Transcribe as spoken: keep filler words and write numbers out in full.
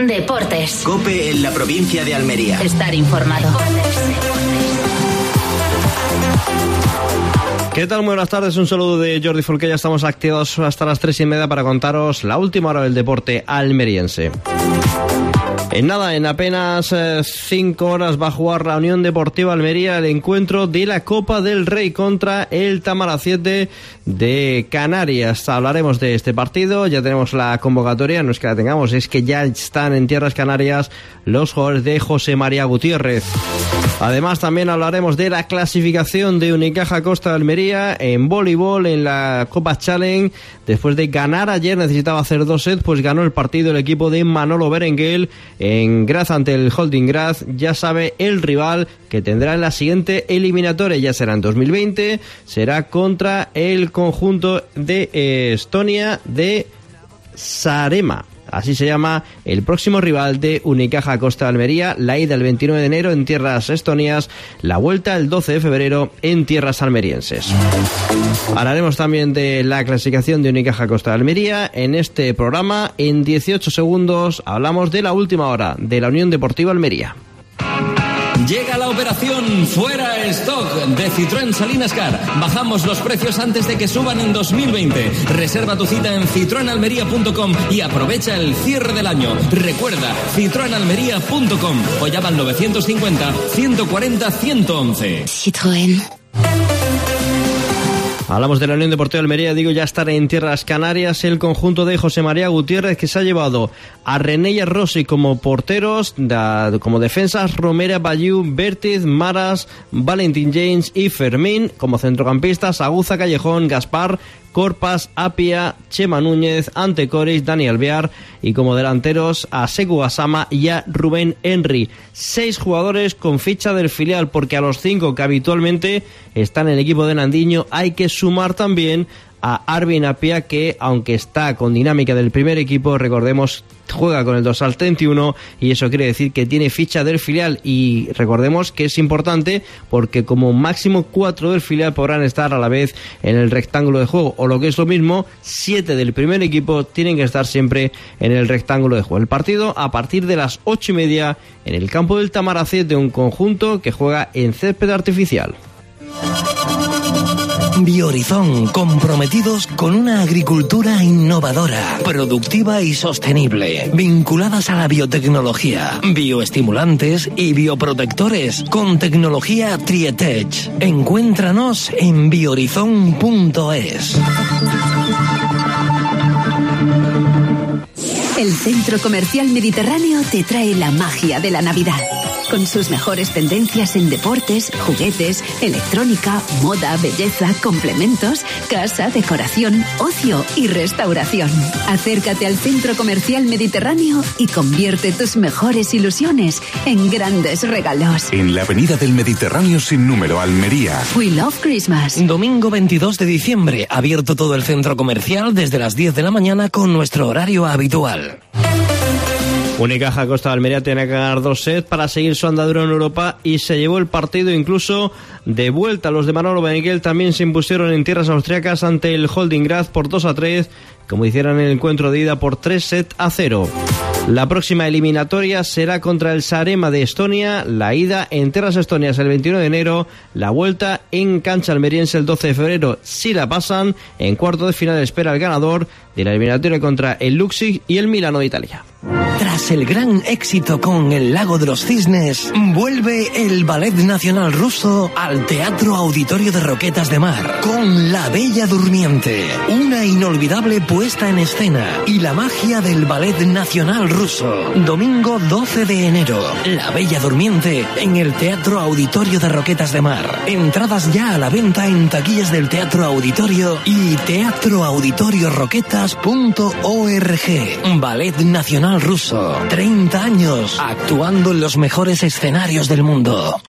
Deportes. COPE en la provincia de Almería. Estar informado. ¿Qué tal? Muy buenas tardes, un saludo de Jordi Folqué. Ya estamos activos hasta las tres y media para contaros la última hora del deporte almeriense. En nada, en apenas eh, cinco horas va a jugar la Unión Deportiva Almería el encuentro de la Copa del Rey contra el Tamaracete de Canarias. Hablaremos de este partido, ya tenemos la convocatoria, no es que la tengamos, es que ya están en tierras canarias los jugadores de José María Gutiérrez. Además también hablaremos de la clasificación de Unicaja Costa de Almería en voleibol en la Copa Challenge. Después de ganar ayer, necesitaba hacer dos sets, pues ganó el partido el equipo de Manolo Berenguel en Graz ante el Holding Graz. Ya sabe el rival que tendrá en la siguiente eliminatoria, ya será en dos mil veinte, será contra el conjunto de eh, Estonia de Saaremaa. Así se llama el próximo rival de Unicaja Costa de Almería. La ida el veintinueve de enero en tierras estonias, la vuelta el doce de febrero en tierras almerienses. Hablaremos también de la clasificación de Unicaja Costa de Almería. En este programa, en dieciocho segundos, hablamos de la última hora de la Unión Deportiva Almería. Llega la operación Fuera Stock de Citroën Salinas Car. Bajamos los precios antes de que suban en dos mil veinte. Reserva tu cita en citroen almería punto com y aprovecha el cierre del año. Recuerda, citroen almería punto com o llama al novecientos cincuenta, ciento cuarenta, ciento once. Citroën. Hablamos de la Unión Deportiva de Almería, digo, ya estar en tierras canarias el conjunto de José María Gutiérrez, que se ha llevado a René y a Rossi como porteros, da, como defensas, Romera, Bayú, Bertiz, Maras, Valentín James y Fermín, como centrocampistas, Aguza, Callejón, Gaspar, Corpas, Apia, Chema Núñez, Antecoris, Dani Alvear, y como delanteros a Sekou Gassama y a Rubén Henry. Seis jugadores con ficha del filial, porque a los cinco que habitualmente están en el equipo de Nandiño hay que sumar también a Arvin Apia, que aunque está con dinámica del primer equipo, recordemos, juega con el dorsal treinta y uno y eso quiere decir que tiene ficha del filial, y recordemos que es importante porque como máximo cuatro del filial podrán estar a la vez en el rectángulo de juego, o lo que es lo mismo, siete del primer equipo tienen que estar siempre en el rectángulo de juego. El partido a partir de las ocho y media en el campo del Tamaracete, un conjunto que juega en césped artificial. Biohorizon, comprometidos con una agricultura innovadora, productiva y sostenible, vinculadas a la biotecnología, bioestimulantes y bioprotectores, con tecnología Trietech. Encuéntranos en biohorizon punto es. El Centro Comercial Mediterráneo te trae la magia de la Navidad. Con sus mejores tendencias en deportes, juguetes, electrónica, moda, belleza, complementos, casa, decoración, ocio y restauración. Acércate al Centro Comercial Mediterráneo y convierte tus mejores ilusiones en grandes regalos. En la Avenida del Mediterráneo sin número, Almería. We love Christmas. Domingo veintidós de diciembre, abierto todo el centro comercial desde las diez de la mañana con nuestro horario habitual. Unicaja Costa de Almería tiene que ganar dos sets para seguir su andadura en Europa, y se llevó el partido incluso de vuelta. Los de Manolo Berenguel también se impusieron en tierras austriacas ante el Holding Graz por dos a tres, como hicieron en el encuentro de ida por tres sets a cero. La próxima eliminatoria será contra el Saaremaa de Estonia, la ida en tierras estonias el veintiuno de enero, la vuelta en cancha almeriense el doce de febrero. Si la pasan, en cuarto de final espera el ganador de la eliminatoria contra el Luxig y el Milano de Italia. Tras el gran éxito con El Lago de los Cisnes, vuelve el Ballet Nacional Ruso al Teatro Auditorio de Roquetas de Mar con La Bella Durmiente, una inolvidable puesta en escena y la magia del Ballet Nacional Ruso. Domingo doce de enero, La Bella Durmiente en el Teatro Auditorio de Roquetas de Mar. Entradas ya a la venta en taquillas del Teatro Auditorio y teatro auditorio roquetas punto org. Ballet Nacional Ruso, treinta años actuando en los mejores escenarios del mundo.